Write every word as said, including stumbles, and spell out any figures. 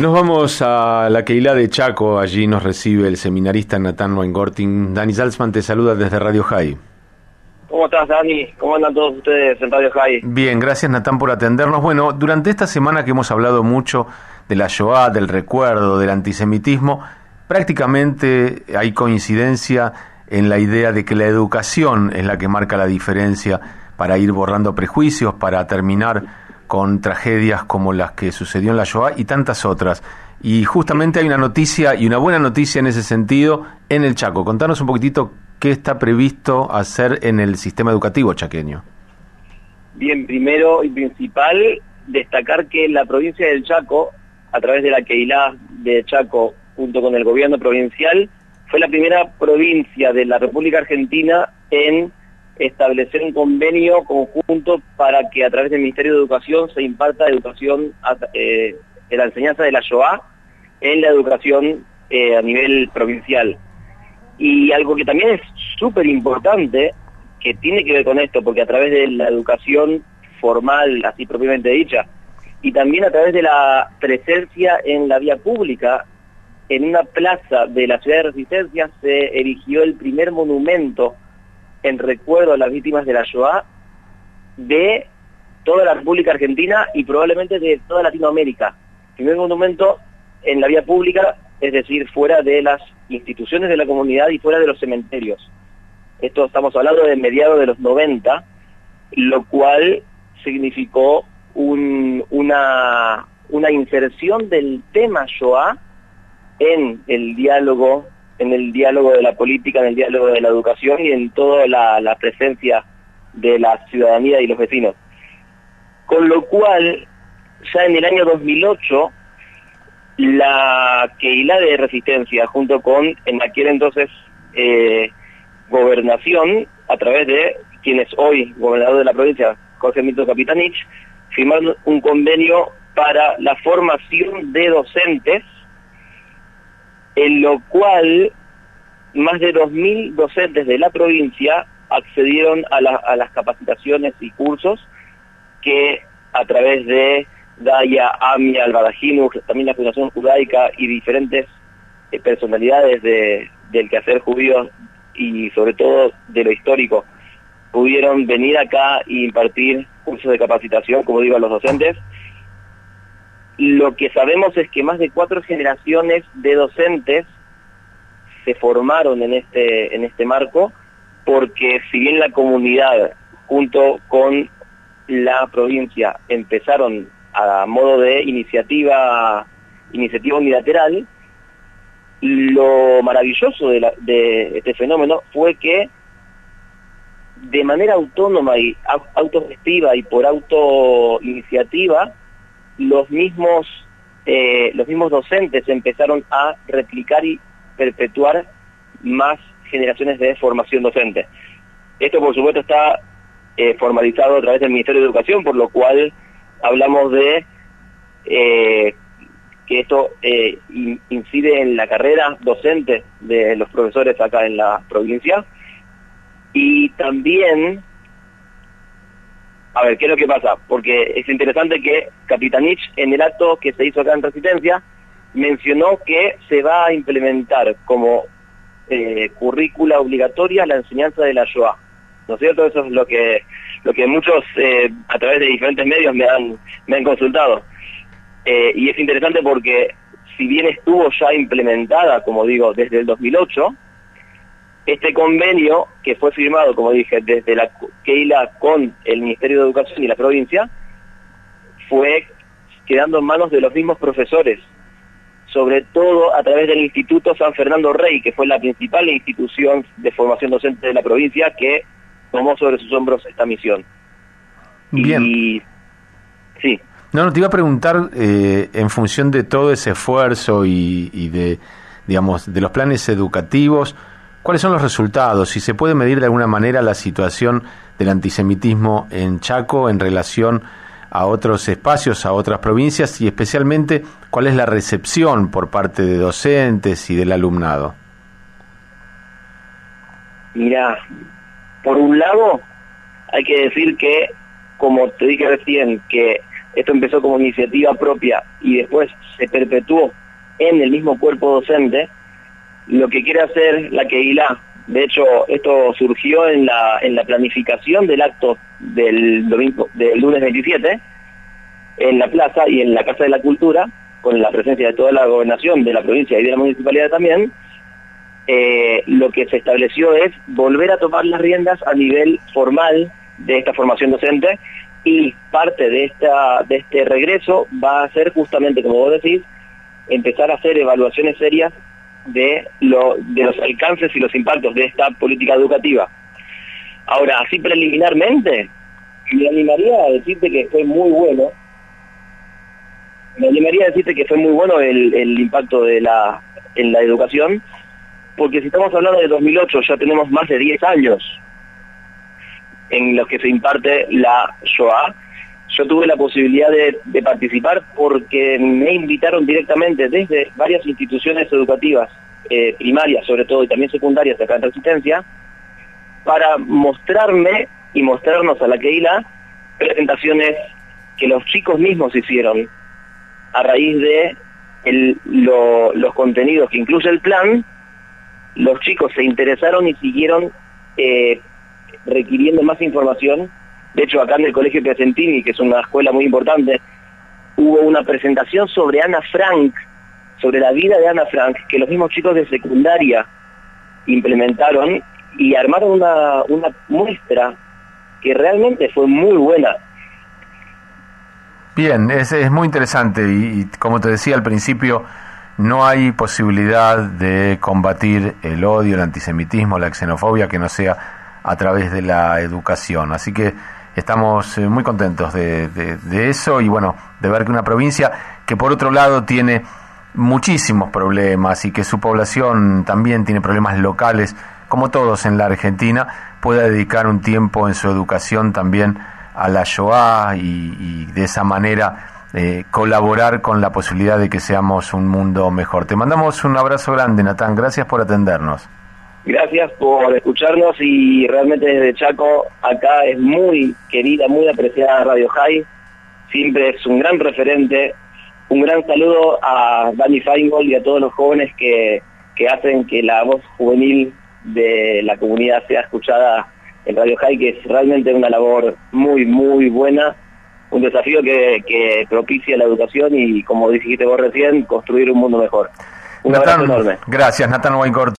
Nos vamos a la Keilah de Chaco, allí nos recibe el seminarista Natán Weingarten. Dani Salzman te saluda desde Radio High. ¿Cómo estás, Dani? ¿Cómo andan todos ustedes en Radio High? Bien, gracias Natán por atendernos. Bueno, durante esta semana que hemos hablado mucho de la Shoah, del recuerdo, del antisemitismo, prácticamente hay coincidencia en la idea de que la educación es la que marca la diferencia para ir borrando prejuicios, para terminar con tragedias como las que sucedió en la Shoah y tantas otras. Y justamente hay una noticia, y una buena noticia en ese sentido, en el Chaco. Contanos un poquitito qué está previsto hacer en el sistema educativo chaqueño. Bien, primero y principal, destacar que la provincia del Chaco, a través de la Keilah de Chaco, junto con el gobierno provincial, fue la primera provincia de la República Argentina en establecer un convenio conjunto para que a través del Ministerio de Educación se imparta educación eh, de la enseñanza de la Shoah en la educación eh, a nivel provincial. Y algo que también es súper importante, que tiene que ver con esto, porque a través de la educación formal, así propiamente dicha, y también a través de la presencia en la vía pública, en una plaza de la ciudad de Resistencia se erigió el primer monumento en recuerdo a las víctimas de la Shoah de toda la República Argentina y probablemente de toda Latinoamérica. Primer monumento en la vía pública, es decir, fuera de las instituciones de la comunidad y fuera de los cementerios. Esto estamos hablando de mediados de los noventa, lo cual significó un, una, una inserción del tema Shoah en el diálogo en el diálogo de la política, en el diálogo de la educación y en toda la, la presencia de la ciudadanía y los vecinos. Con lo cual, ya en el año dos mil ocho, la Keilah de Resistencia, junto con, en aquel entonces, eh, Gobernación, a través de quien es hoy gobernador de la provincia, Jorge Milton Capitanich, firmaron un convenio para la formación de docentes, en lo cual más de dos mil docentes de la provincia accedieron a, la, a las capacitaciones y cursos que a través de Daya, AMIA, Al-Badajinu, también la Fundación Judaica y diferentes eh, personalidades de, del quehacer judío y sobre todo de lo histórico, pudieron venir acá e impartir cursos de capacitación, como digo, a los docentes. Lo que sabemos es que más de cuatro generaciones de docentes se formaron en este, en este marco, porque si bien la comunidad junto con la provincia empezaron a modo de iniciativa, iniciativa unilateral, lo maravilloso de, la, de este fenómeno fue que de manera autónoma y autogestiva y por autoiniciativa, los mismos eh, los mismos docentes empezaron a replicar y perpetuar más generaciones de formación docente. Esto por supuesto está eh, formalizado a través del Ministerio de Educación, por lo cual hablamos de eh, que esto eh, in, incide en la carrera docente de los profesores acá en la provincia. Y también, a ver, ¿qué es lo que pasa? Porque es interesante que Capitanich, en el acto que se hizo acá en Resistencia, mencionó que se va a implementar como eh, currícula obligatoria la enseñanza de la Shoah. ¿No es cierto? Eso es lo que lo que muchos, eh, a través de diferentes medios, me han, me han consultado. Eh, y es interesante porque, si bien estuvo ya implementada, como digo, desde el dos mil ocho, este convenio, que fue firmado, como dije, desde la Keilah con el Ministerio de Educación y la provincia, fue quedando en manos de los mismos profesores, sobre todo a través del Instituto San Fernando Rey, que fue la principal institución de formación docente de la provincia, que tomó sobre sus hombros esta misión. Bien. Y sí. No, no, te iba a preguntar, eh, en función de todo ese esfuerzo y, y de, digamos, de los planes educativos, ¿cuáles son los resultados? Si se puede medir de alguna manera la situación del antisemitismo en Chaco en relación a otros espacios, a otras provincias, y especialmente, ¿cuál es la recepción por parte de docentes y del alumnado? Mirá, por un lado, hay que decir que, como te dije recién, que esto empezó como iniciativa propia y después se perpetuó en el mismo cuerpo docente, lo que quiere hacer la Kehilá, de hecho esto surgió en la en la planificación del acto del domingo, del lunes veintisiete, en la plaza y en la Casa de la Cultura, con la presencia de toda la gobernación de la provincia y de la municipalidad también, eh, lo que se estableció es volver a tomar las riendas a nivel formal de esta formación docente, y parte de esta de este regreso va a ser justamente, como vos decís, empezar a hacer evaluaciones serias de, lo, de los alcances y los impactos de esta política educativa. Ahora, así preliminarmente, me animaría a decirte que fue muy bueno, me animaría a decirte que fue muy bueno el, el impacto de la en la educación, porque si estamos hablando de dos mil ocho, ya tenemos más de diez años en los que se imparte la Shoah. Yo tuve la posibilidad de, de participar porque me invitaron directamente desde varias instituciones educativas, eh, primarias sobre todo y también secundarias acá en Resistencia, para mostrarme y mostrarnos a la Kehilá presentaciones que los chicos mismos hicieron a raíz de el, lo, los contenidos que incluye el plan. Los chicos se interesaron y siguieron eh, requiriendo más información. De hecho, acá en el Colegio Piacentini, que es una escuela muy importante, hubo una presentación sobre Ana Frank, sobre la vida de Ana Frank, que los mismos chicos de secundaria implementaron y armaron una, una muestra que realmente fue muy buena. Bien, es, es muy interesante y, y como te decía al principio, no hay posibilidad de combatir el odio, el antisemitismo, la xenofobia que no sea a través de la educación. Así que estamos muy contentos de, de, de eso y bueno, de ver que una provincia que por otro lado tiene muchísimos problemas y que su población también tiene problemas locales, como todos en la Argentina, pueda dedicar un tiempo en su educación también a la Shoah y, y de esa manera eh, colaborar con la posibilidad de que seamos un mundo mejor. Te mandamos un abrazo grande, Natán, gracias por atendernos. Gracias por escucharnos y realmente desde Chaco, acá es muy querida, muy apreciada Radio High, siempre es un gran referente. Un gran saludo a Dani Feingold y a todos los jóvenes que, que hacen que la voz juvenil de la comunidad sea escuchada en Radio High, que es realmente una labor muy, muy buena, un desafío que, que propicia la educación y, como dijiste vos recién, construir un mundo mejor. Un Natán, abrazo enorme. Gracias, Natán Weincourt.